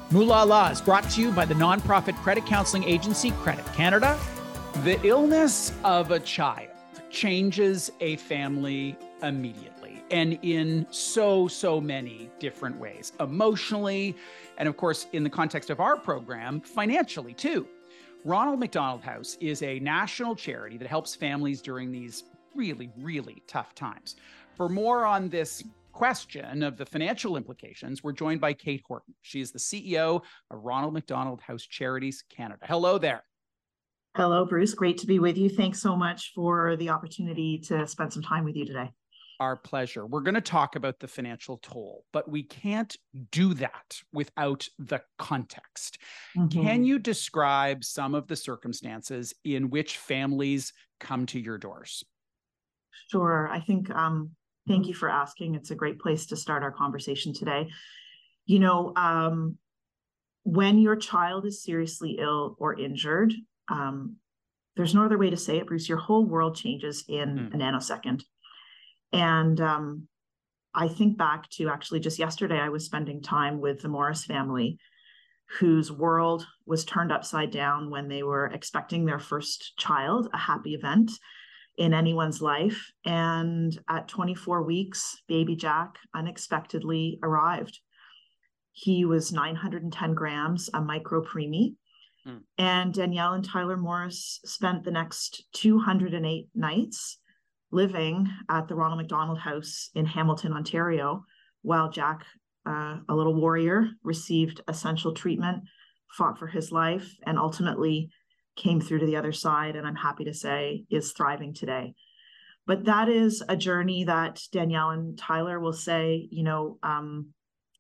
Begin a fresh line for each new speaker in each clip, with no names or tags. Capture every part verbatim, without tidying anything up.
Moolah Law is brought to you by the nonprofit credit counseling agency Credit Canada. The illness of a child changes a family immediately and in so, so many different ways, emotionally, and of course, in the context of our program, financially too. Ronald McDonald House is a national charity that helps families during these really, really tough times. For more on this question of the financial implications, we're joined by Kate Horton. She is the C E O of Ronald McDonald House Charities Canada. Hello there.
Hello, Bruce. Great to be with you. Thanks so much for the opportunity to spend some time with you today.
Our pleasure. We're going to talk about the financial toll, but we can't do that without the context. Mm-hmm. Can you describe some of the circumstances in which families come to your doors?
Sure. I think, um, thank you for asking. It's a great place to start our conversation today. You know, um, when your child is seriously ill or injured, um, there's no other way to say it, Bruce, your whole world changes in mm. a nanosecond. And um, I think back to actually just yesterday, I was spending time with the Morris family, whose world was turned upside down when they were expecting their first child, a happy event in anyone's life. And at twenty-four weeks, baby Jack unexpectedly arrived. He was nine hundred ten grams, a micro preemie. Mm. And Danielle and Tyler Morris spent the next two hundred eight nights living at the Ronald McDonald House in Hamilton, Ontario, while Jack, uh, a little warrior, received essential treatment, fought for his life, and ultimately came through to the other side, and I'm happy to say is thriving today. But that is a journey that Danielle and Tyler will say, you know, um,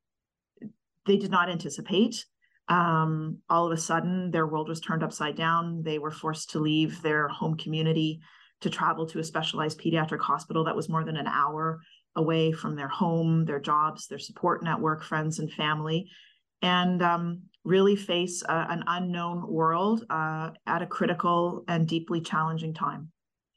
they did not anticipate. Um, all of a sudden, their world was turned upside down. They were forced to leave their home community to travel to a specialized pediatric hospital that was more than an hour away from their home, their jobs, their support network, friends and family, and um, really face a, an unknown world uh, at a critical and deeply challenging time.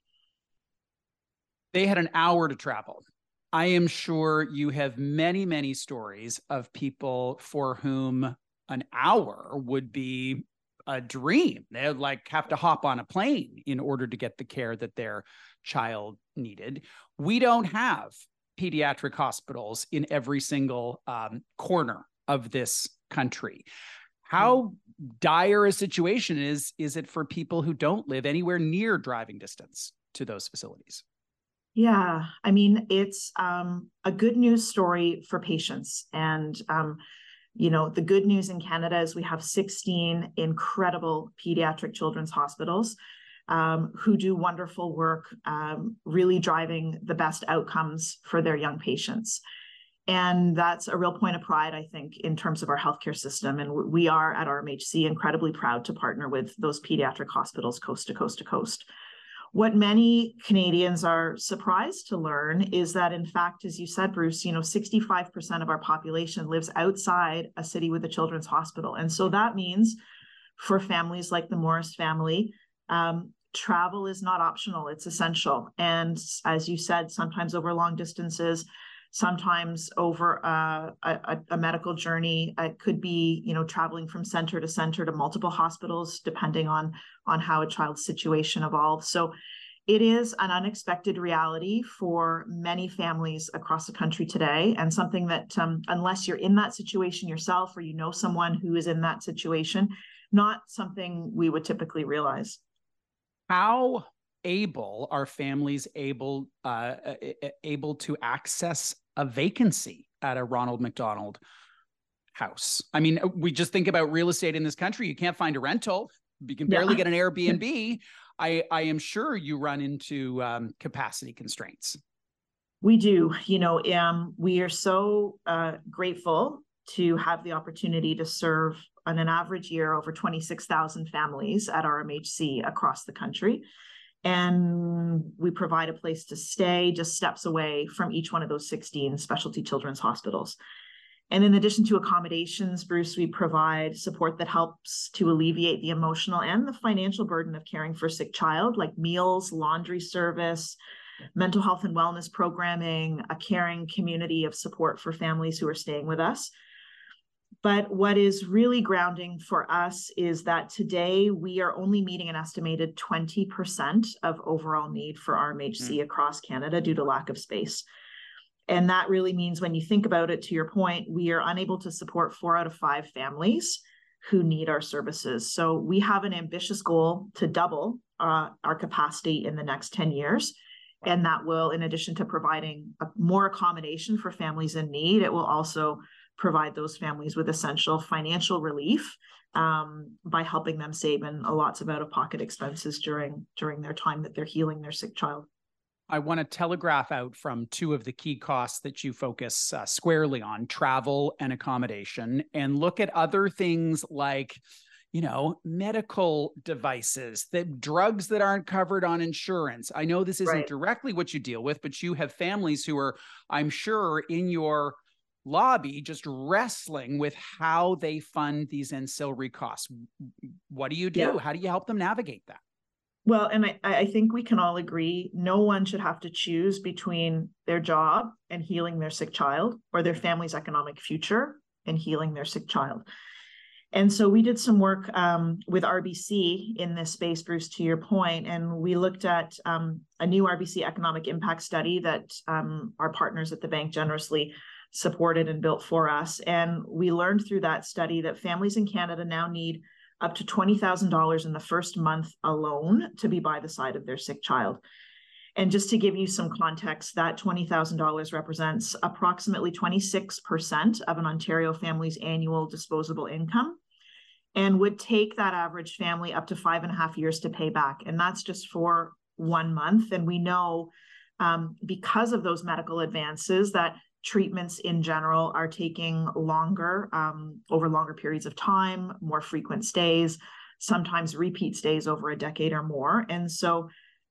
They had an hour to travel. I am sure you have many, many stories of people for whom an hour would be a dream. They would like have to hop on a plane in order to get the care that their child needed. We don't have pediatric hospitals in every single um, corner of this country. How dire a situation is, is it for people who don't live anywhere near driving distance to those facilities?
Yeah, I mean, it's um, a good news story for patients. And um, You know, the good news in Canada is we have sixteen incredible pediatric children's hospitals um, who do wonderful work, um, really driving the best outcomes for their young patients. And that's a real point of pride, I think, in terms of our healthcare system. And we are at R M H C incredibly proud to partner with those pediatric hospitals coast to coast to coast. What many Canadians are surprised to learn is that, in fact, as you said, Bruce, you know, sixty-five percent of our population lives outside a city with a children's hospital. And so that means for families like the Morris family, um, travel is not optional, it's essential. And as you said, sometimes over long distances, sometimes over uh, a, a medical journey. It could be, you know, traveling from center to center to multiple hospitals, depending on, on how a child's situation evolves. So it is an unexpected reality for many families across the country today, and something that um, unless you're in that situation yourself or you know someone who is in that situation, not something we would typically realize.
How able are families able uh, able to access a vacancy at a Ronald McDonald House? I mean, we just think about real estate in this country. You can't find a rental. You can barely yeah. get an Airbnb. I, I am sure you run into um, capacity constraints.
We do. You know, um, we are so uh, grateful to have the opportunity to serve on an average year over twenty-six thousand families at R M H C across the country. And we provide a place to stay just steps away from each one of those sixteen specialty children's hospitals. And in addition to accommodations, Bruce, we provide support that helps to alleviate the emotional and the financial burden of caring for a sick child, like meals, laundry service, mental health and wellness programming, a caring community of support for families who are staying with us. But what is really grounding for us is that today we are only meeting an estimated twenty percent of overall need for R M H C mm. across Canada due to lack of space. And that really means, when you think about it, to your point, we are unable to support four out of five families who need our services. So we have an ambitious goal to double uh, our capacity in the next ten years. And that will, in addition to providing a, more accommodation for families in need, it will also provide those families with essential financial relief um, by helping them save in lots of out-of-pocket expenses during, during their time that they're healing their sick child.
I want to telegraph out from two of the key costs that you focus uh, squarely on, travel and accommodation, and look at other things like, you know, medical devices, the drugs that aren't covered on insurance. I know this isn't right. directly what you deal with, but you have families who are, I'm sure, in your lobby just wrestling with how they fund these ancillary costs. What do you do? Yeah. How do you help them navigate that?
Well, and I, I think we can all agree no one should have to choose between their job and healing their sick child, or their family's economic future and healing their sick child. And so we did some work um, with R B C in this space, Bruce, to your point, and we looked at um, a new R B C economic impact study that um, our partners at the bank generously supported and built for us. And we learned through that study that families in Canada now need up to twenty thousand dollars in the first month alone to be by the side of their sick child. And just to give you some context, that twenty thousand dollars represents approximately twenty-six percent of an Ontario family's annual disposable income, and would take that average family up to five and a half years to pay back. And that's just for one month. And we know um, because of those medical advances that treatments in general are taking longer, um, over longer periods of time, more frequent stays, sometimes repeat stays over a decade or more. And so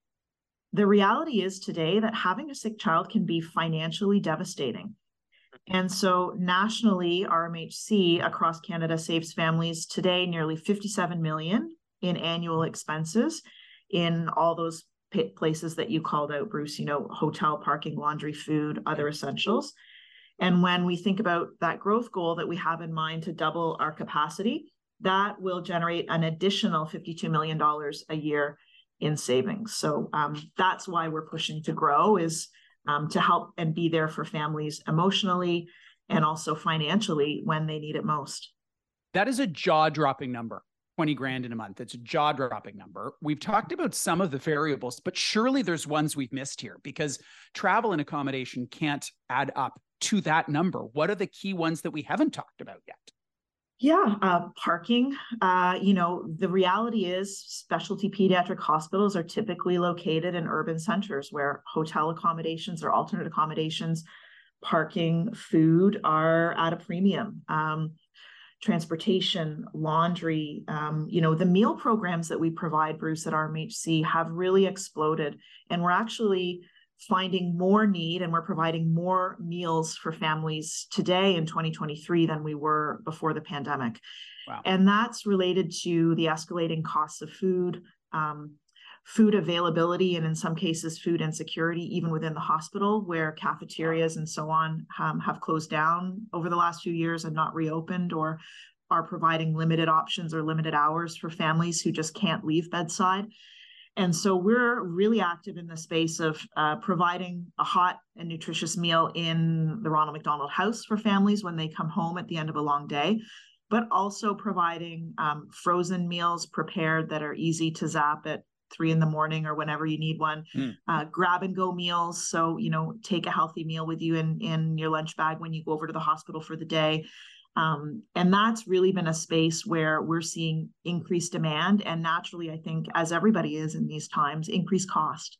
the reality is today that having a sick child can be financially devastating. And so nationally, R M H C across Canada saves families today nearly fifty-seven million dollars in annual expenses in all those places that you called out, Bruce, you know, hotel, parking, laundry, food, other essentials. And when we think about that growth goal that we have in mind to double our capacity, that will generate an additional fifty-two million dollars a year in savings. So um, that's why we're pushing to grow, is um, to help and be there for families emotionally and also financially when they need it most.
That is a jaw-dropping number. twenty grand in a month. It's a jaw-dropping number. We've talked about some of the variables, but surely there's ones we've missed here, because travel and accommodation can't add up to that number. What are the key ones that we haven't talked about yet?
Yeah, uh, parking. Uh, you know, the reality is specialty pediatric hospitals are typically located in urban centers where hotel accommodations or alternate accommodations, parking, food are at a premium. Um, transportation, laundry, um, you know, the meal programs that we provide, Bruce, at R M H C have really exploded. And we're actually finding more need, and we're providing more meals for families today in twenty twenty-three than we were before the pandemic. Wow. And that's related to the escalating costs of food, um, food availability, and in some cases, food insecurity, even within the hospital, where cafeterias and so on um, have closed down over the last few years and not reopened, or are providing limited options or limited hours for families who just can't leave bedside. And so we're really active in the space of uh, providing a hot and nutritious meal in the Ronald McDonald House for families when they come home at the end of a long day, but also providing um, frozen meals prepared that are easy to zap at three in the morning or whenever you need one, mm. uh, grab and go meals. So, you know, take a healthy meal with you in, in your lunch bag when you go over to the hospital for the day. Um, and that's really been a space where we're seeing increased demand. And naturally, I think, as everybody is in these times, increased cost.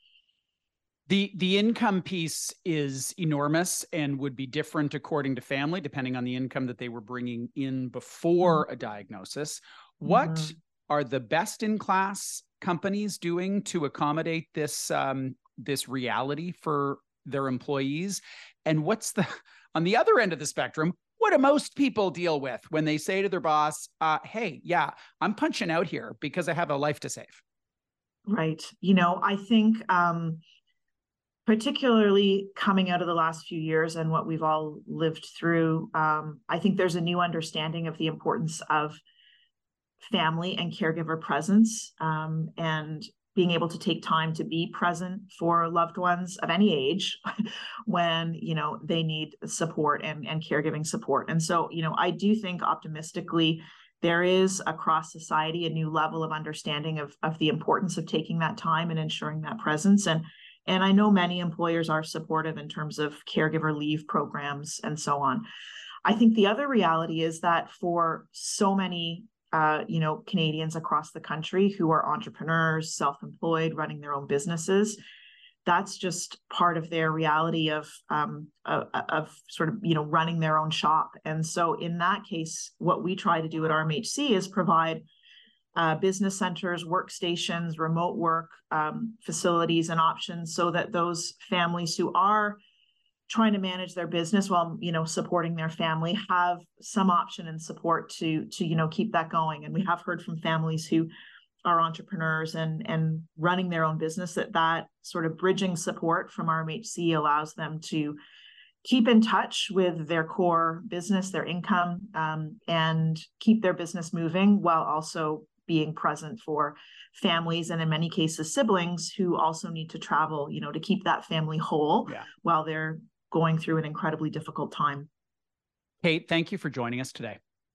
The, the income piece is enormous and would be different according to family, depending on the income that they were bringing in before mm-hmm. a diagnosis. What mm-hmm. are the best in class companies doing to accommodate this, um, this reality for their employees? And what's the, on the other end of the spectrum, what do most people deal with when they say to their boss, uh, hey, yeah, I'm punching out here because I have a life to save?
Right. You know, I think um, particularly coming out of the last few years and what we've all lived through, um, I think there's a new understanding of the importance of family and caregiver presence, um, and being able to take time to be present for loved ones of any age when, you know, they need support and, and caregiving support. And so, you know, I do think optimistically there is across society a new level of understanding of, of the importance of taking that time and ensuring that presence. And, and I know many employers are supportive in terms of caregiver leave programs and so on. I think the other reality is that for so many Uh, you know, Canadians across the country who are entrepreneurs, self-employed, running their own businesses, that's just part of their reality of, um, of, of sort of, you know, running their own shop. And so in that case, what we try to do at R M H C is provide uh, business centers, workstations, remote work um, facilities and options so that those families who are trying to manage their business while, you know, supporting their family have some option and support to, to, you know, keep that going. And we have heard from families who are entrepreneurs and, and running their own business that that sort of bridging support from R M H C allows them to keep in touch with their core business, their income, um, and keep their business moving while also being present for families and in many cases siblings who also need to travel, you know, to keep that family whole yeah. while they're going through an incredibly difficult time.
Kate, thank you for joining us today.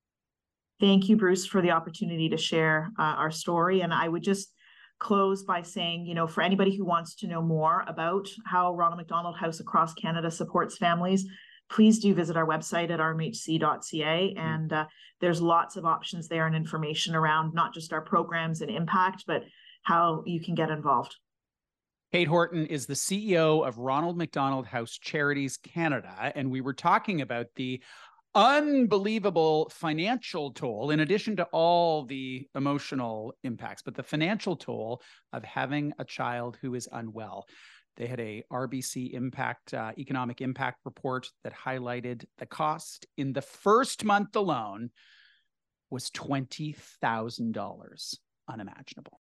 Thank you, Bruce, for the opportunity to share uh, our story. And I would just close by saying, you know, for anybody who wants to know more about how Ronald McDonald House across Canada supports families, please do visit our website at r m h c dot c a. And uh, there's lots of options there and information around not just our programs and impact, but how you can get involved.
Kate Horton is the C E O of Ronald McDonald House Charities Canada, and we were talking about the unbelievable financial toll, in addition to all the emotional impacts, but the financial toll of having a child who is unwell. They had a R B C impact, uh, economic impact report that highlighted the cost in the first month alone was twenty thousand dollars. Unimaginable.